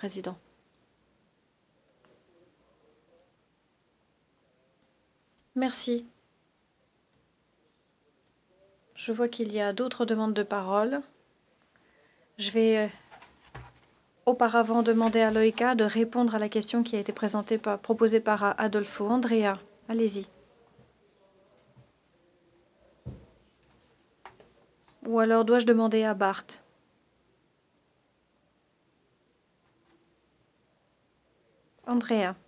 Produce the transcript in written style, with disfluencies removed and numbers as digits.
Président. Merci. Je vois qu'il y a d'autres demandes de parole. Je vais auparavant demander à Loïka de répondre à la question qui a été proposée par Adolfo. Andrea, allez-y. Ou alors dois-je demander à Bart? Andrea.